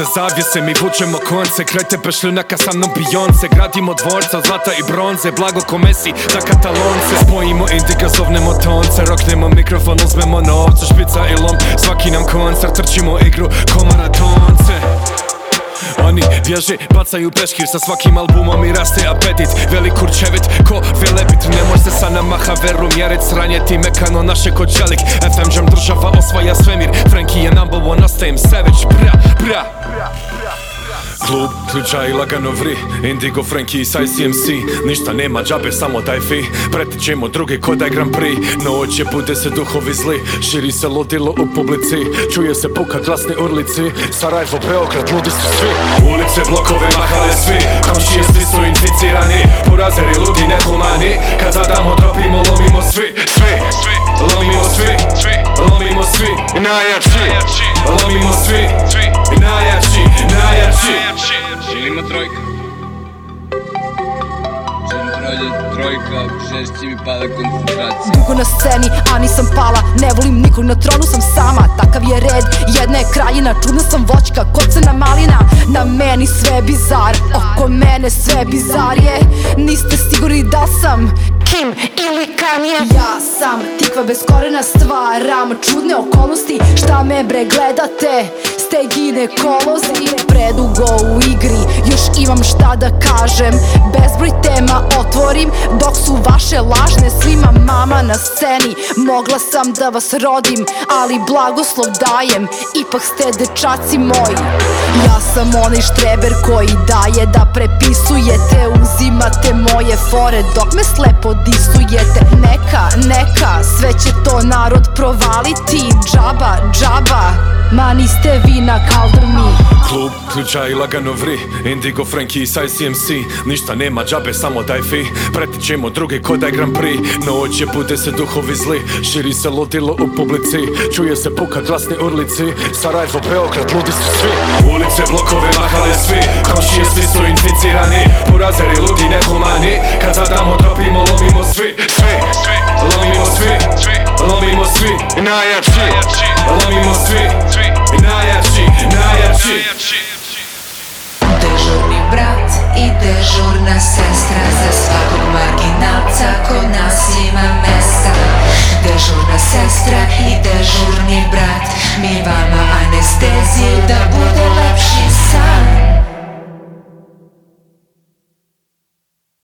iza zavjese, mi vučemo konce. Kraj tebe šljunaka sa mnom Beyoncé. Gradimo dvorca od zlata i bronze, blago ko Messi za Katalonce. Spojimo indiga, zovnemo tonce, roknemo mikrofon, uzmemo novce. Špica i lom, svaki nam koncert, trčimo igru ko maratonce. Oni bježe, bacaju peškir, sa svakim albumom i raste apetit. Veli kurčevit ko velebit, ne može se sa nama haveru mjerit. Sranje ti mekano naše ko čelik. FM Jam država osvaja svemir. Frankie je number one, ostajem savage. Bra, bra. Klub, ključa i lagano vri. Indigo, Frankie i ICMC. Ništa nema džabe, samo daj fi. Pretićemo druge ko daj Grand Prix. Noće bude se duhovi zli. Širi se ludilo u publici. Čuje se puka glasni urlici. Sarajevo, Beograd, ludi su svi. Ulice, blokove, mahale svi. Komšije svi su inficirani. Purazeri, ludi, nehumani. Kad zadamo, dropimo, lomimo svi. Svi, lomimo svi. Lomimo svi, najjači. Lomimo svi, najjači, najjači. Želimo trojka. Trojka, žešće mi pada koncentracija. Dugo na sceni, a nisam pala. Ne volim nikog, na tronu sam sama. Takav je red, jedna je kraljina. Čudna sam voćka, kocena malina. Na meni sve bizar, oko mene sve bizarije. Niste sigurni da sam Kim ili Kanye. Ja sam tikva bez korena, stvaram čudne okolnosti. Šta me bre gledate, ste ginekolozi. Predugo u igri, još imam šta da kažem. Bezbroj tema otvorim, dok su vaše lažne. Svima mama na sceni, mogla sam da vas rodim, ali blagoslov dajem, ipak ste dečaci moji. Ja sam onaj štreber koji daje da prepisujete. Uzimate moje fore dok me slepo disujete. Neka, sve će to narod provaliti. Džaba, ma niste vi na kaldrmi. Klub, ključa i lagano vri. Indigo, Frankie i ICMC. Ništa nema džabe, samo daj fi. Pretićemo druge ko daj Grand Prix. Noće bude se duhovi zli. Širi se ludilo u publici. Čuje se puka glasni urlici. Sarajevo, Beograd, ludi su svi. Ulice, blokove, mahale svi. Komšije svi su inficirani. Purazeri, ludi, nehumani. Kad zadamo, dropimo, lomimo svi. Lomimo svi. Lomimo svi, najjači. Lomimo svi, najjači, najjači. Dežurni brat i dežurna sestra, za svakog marginalca kod nas ima mesta. Dežurna sestra i dežurni brat, mi vama anesteziju da bude